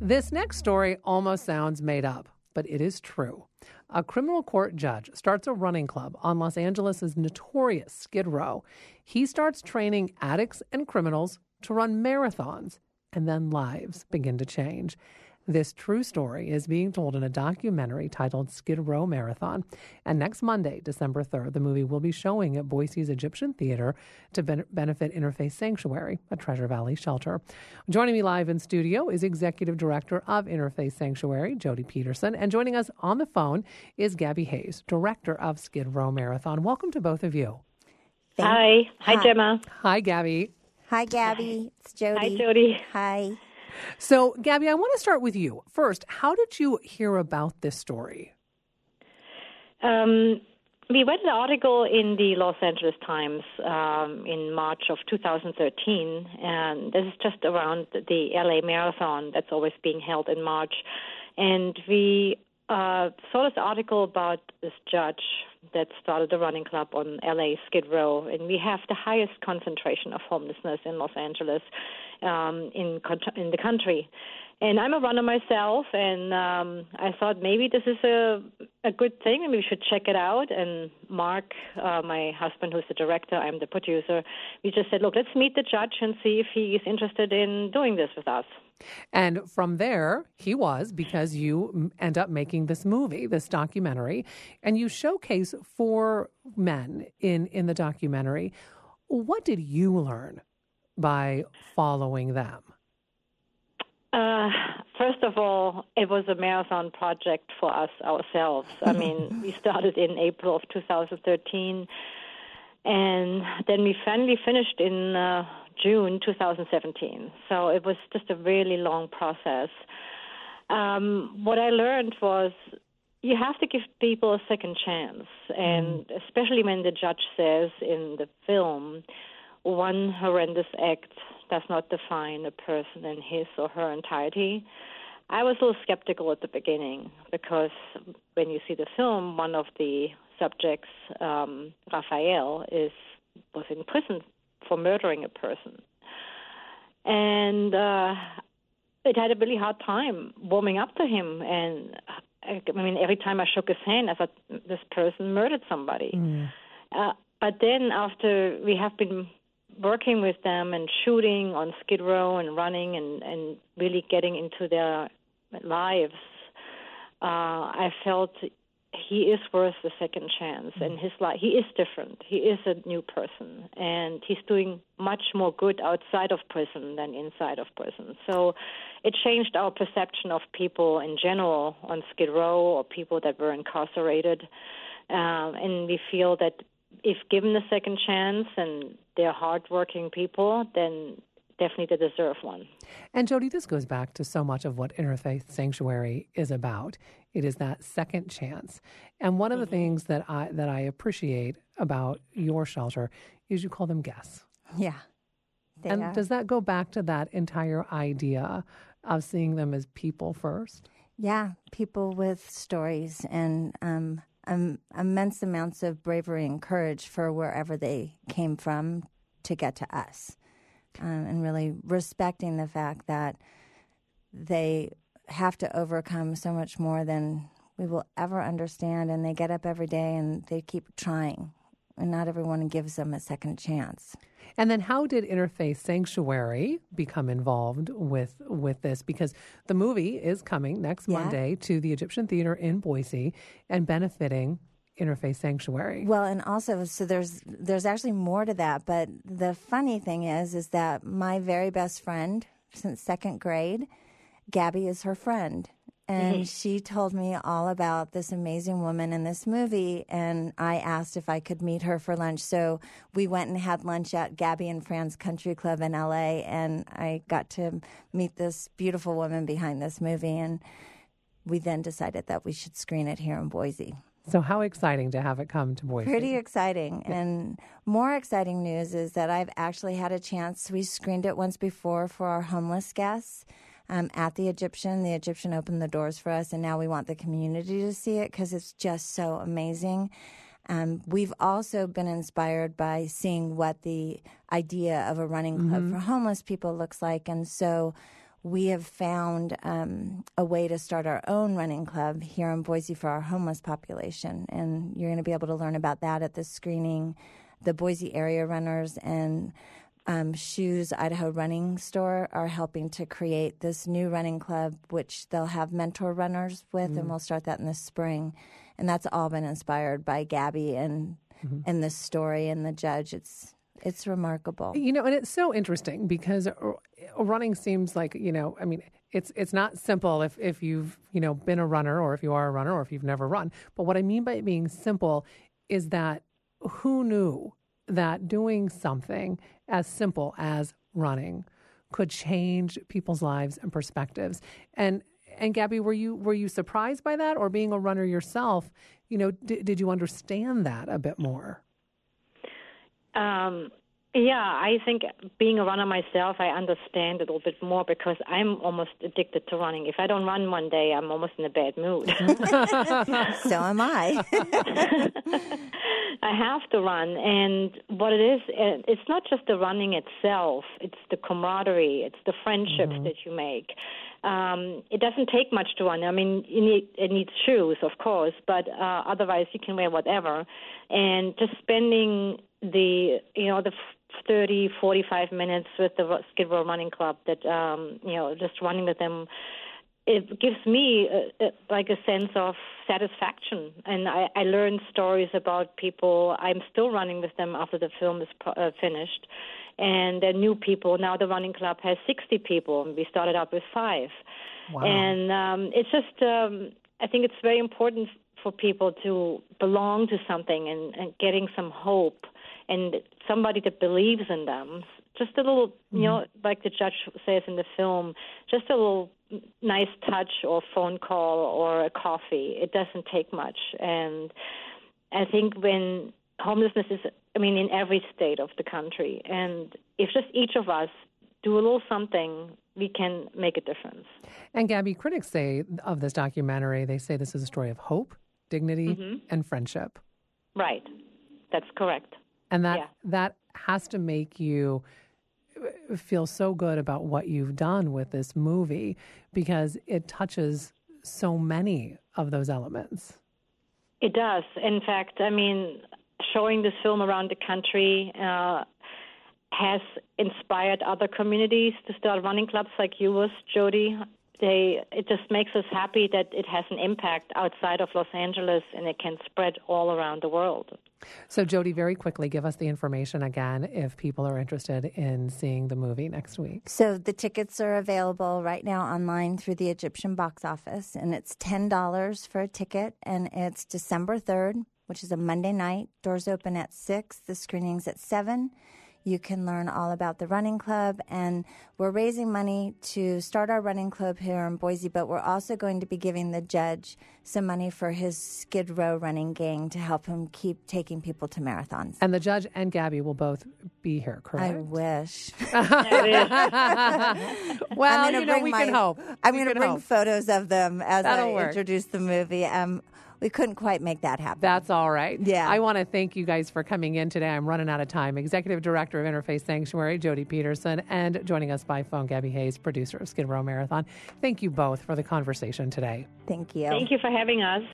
This next story almost sounds made up, but it is true. A criminal court judge starts a running club on Los Angeles' notorious Skid Row. He starts training addicts and criminals to run marathons, and then lives begin to change. This true story is being told in a documentary titled Skid Row Marathon. And next Monday, December 3rd, the movie will be showing at Boise's Egyptian Theater to benefit Interfaith Sanctuary, a Treasure Valley shelter. Joining me live in studio is Executive Director of Interfaith Sanctuary, Jody Peterson. And joining us on the phone is Gabby Hayes, Director of Skid Row Marathon. Welcome to both of you. Hi. Hi, Gemma. Hi, Gabby. Hi, Gabby. It's Jody. Hi, Jody. Hi. So, Gabby, I want to start with you. First, how did you hear about this story? We read an article in the Los Angeles Times in March of 2013, and this is just around the LA Marathon that's always being held in March. And we saw this article about this judge that started a running club on LA Skid Row, and we have the highest concentration of homelessness in Los Angeles in the country. And I'm a runner myself, and I thought maybe this is a good thing, and we should check it out. And Mark, my husband, who's the director, I'm the producer, we just said, look, let's meet the judge and see if he is interested in doing this with us. And from there, he was, because you end up making this movie, this documentary, and you showcase 4 men in the documentary. What did you learn by following them? First of all, it was a marathon project for us ourselves. I mean, we started in April of 2013, and then we finally finished in June 2017. So it was just a really long process. What I learned was you have to give people a second chance, and especially when the judge says in the film, one horrendous act does not define a person in his or her entirety. I was a little skeptical at the beginning because when you see the film, one of the subjects, Raphael, was in prison for murdering a person. And it had a really hard time warming up to him. And I mean, every time I shook his hand, I thought this person murdered somebody. But then after we have been working with them and shooting on Skid Row and running and really getting into their lives, I felt he is worth the second chance. And his life, he is different. He is a new person, and he's doing much more good outside of prison than inside of prison. So it changed our perception of people in general on Skid Row, or people that were incarcerated. And we feel that if given a second chance and they're hardworking people, then definitely they deserve one. And Jody, this goes back to so much of what Interfaith Sanctuary is about. It is that second chance. And one of the things that I appreciate about your shelter is you call them guests. Yeah. And does that go back to that entire idea of seeing them as people first? Yeah, people with stories and immense amounts of bravery and courage for wherever they came from to get to us. And really respecting the fact that they have to overcome so much more than we will ever understand, and they get up every day and they keep trying, and not everyone gives them a second chance. And then how did Interfaith Sanctuary become involved with this? Because the movie is coming next Monday to the Egyptian Theater in Boise and benefiting Interfaith Sanctuary. Well, and also, so there's actually more to that. But the funny thing is that my very best friend since second grade, Gabby, is her friend. And she told me all about this amazing woman in this movie, and I asked if I could meet her for lunch. So we went and had lunch at Gabby and Fran's Country Club in L.A., and I got to meet this beautiful woman behind this movie, and we then decided that we should screen it here in Boise. So how exciting to have it come to Boise. Pretty exciting. Yeah. And more exciting news is that I've actually had a chance. We screened it once before for our homeless guests at the Egyptian. The Egyptian opened the doors for us, and now we want the community to see it because it's just so amazing. We've also been inspired by seeing what the idea of a running club for homeless people looks like. And so we have found a way to start our own running club here in Boise for our homeless population. And you're going to be able to learn about that at this screening. The Boise area runners and Shoes Idaho Running Store are helping to create this new running club, which they'll have mentor runners with, and we'll start that in the spring. And that's all been inspired by Gabby and this story and the judge. It's remarkable. You know, and it's so interesting because running seems like, you know, I mean, it's not simple if you've, you know, been a runner or if you are a runner or if you've never run. But what I mean by it being simple is that who knew that doing something as simple as running could change people's lives and perspectives. And Gabby, were you surprised by that, or being a runner yourself, you know, did you understand that a bit more? Yeah, I think being a runner myself, I understand it a little bit more because I'm almost addicted to running. If I don't run one day, I'm almost in a bad mood. So am I. I have to run, and what it is, it's not just the running itself. It's the camaraderie. It's the friendships that you make. It doesn't take much to run. I mean, it needs shoes, of course, but otherwise you can wear whatever. And just spending the 30, 45 minutes with the Skid Row Running Club, that just running with them, it gives me like a sense of satisfaction. And I learn stories about people. I'm still running with them after the film is finished. And they're new people. Now the running club has 60 people, and we started out with 5. Wow. And it's just, I think it's very important for people to belong to something and getting some hope and somebody that believes in them. Just a little, like the judge says in the film, just a little nice touch or phone call or a coffee. It doesn't take much. And I think when homelessness is, in every state of the country, and if just each of us do a little something, we can make a difference. And Gabby, critics say of this documentary, they say this is a story of hope, dignity, and friendship. Right. That's correct. And that has to make you feel so good about what you've done with this movie, because it touches so many of those elements. It does. In fact, showing this film around the country has inspired other communities to start running clubs like yours, Jody. It just makes us happy that it has an impact outside of Los Angeles, and it can spread all around the world. So, Jody, very quickly, give us the information again if people are interested in seeing the movie next week. So the tickets are available right now online through the Egyptian box office, and it's $10 for a ticket, and it's December 3rd, which is a Monday night. Doors open at 6. The screening's at 7. You can learn all about the running club, and we're raising money to start our running club here in Boise, but we're also going to be giving the judge some money for his Skid Row running gang to help him keep taking people to marathons. And the judge and Gabby will both be here, correct? I wish. Well, we can hope. I'm going to bring photos of them as I introduce the movie. We couldn't quite make that happen. That's all right. Yeah. I want to thank you guys for coming in today. I'm running out of time. Executive Director of Interfaith Sanctuary, Jody Peterson, and joining us by phone, Gabby Hayes, producer of Skid Row Marathon. Thank you both for the conversation today. Thank you. Thank you for having us.